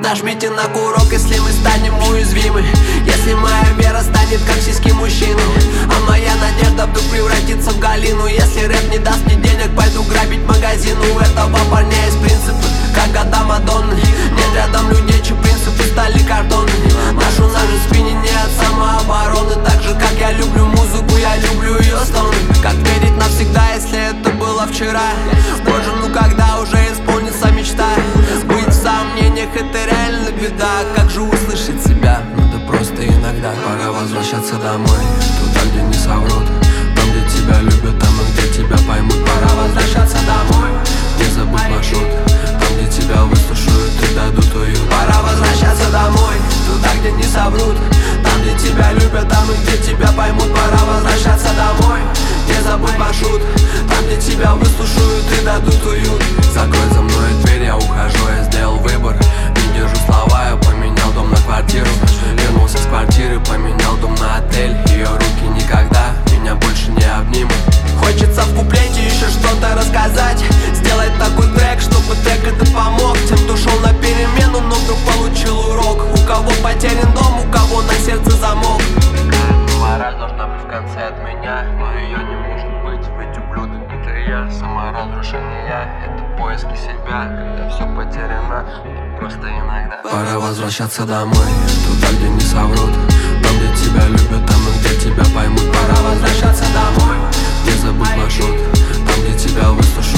Нажмите на курок, если мы станем уязвимы. Если моя вера станет как сиськи мужчины, а моя надежда вдруг превратится в галину. Если рэп не даст мне денег, пойду грабить магазин. У этого парня есть принципы, как года Мадонны. Нет рядом людей, чьи принципы стали картонны. Ношу ножи в спине не от самообороны. Так же, как я люблю музыку, я люблю ее стоны. Как верить навсегда, если это было вчера? Боже, ну когда уже исполнится мечта? Быть в сомнениях — это реально беда. Как же услышать себя? Надо просто иногда. Пора возвращаться домой, туда, где не соврут, там, где тебя любят, там, где тебя поймут. Пора возвращаться домой, не забудь маршрут, там, где тебя выслушают и дадут уют. Пора возвращаться домой, туда, где не соврут, там, где тебя любят, там, где тебя поймут. Пора возвращаться домой, не забудь маршрут, там, где тебя выслушают и дадут уют. Закрой за мной дверь, я ухожу, я сделал выбор. Не держу слова, я поменял дом на квартиру. Вернулся с квартиры, поменял дом на отель. Ее руки никогда меня больше не обнимут. Хочется в куплете еще что-то рассказать, сделать такой трек, чтобы трек это помог тем, кто шел на перемену, но вдруг получил урок. У кого потерян дом, у кого на сердце замок. Мораль должна быть в конце от меня, но ее не может быть, ведь ублюдок это я. Саморазрушение я, это поиски себя. Когда все потеряно, это просто иногда. Пора возвращаться домой, туда, где не соврут, там, где тебя любят, там, где тебя поймут. Пора возвращаться домой, не забудь маршрут, там, где тебя выслушают.